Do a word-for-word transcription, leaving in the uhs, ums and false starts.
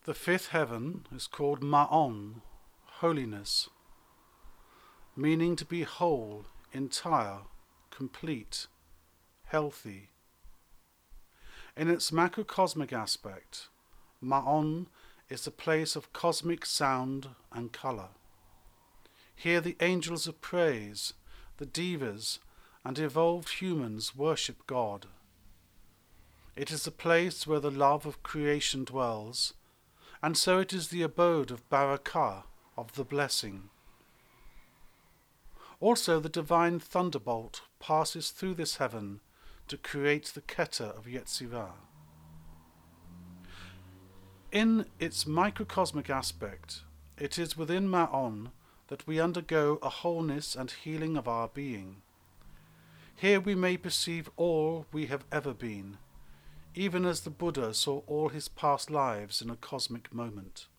The fifth heaven is called Ma'on, holiness, meaning to be whole, entire, complete, healthy. In its macrocosmic aspect, Ma'on is the place of cosmic sound and colour. Here the angels of praise, the devas, and evolved humans worship God. It is the place where the love of creation dwells, and so it is the abode of Barakah, of the blessing. Also the divine thunderbolt passes through this heaven to create the Keter of Yetzirah. In its microcosmic aspect, it is within Ma'on that we undergo a wholeness and healing of our being. Here we may perceive all we have ever been, even as the Buddha saw all his past lives in a cosmic moment.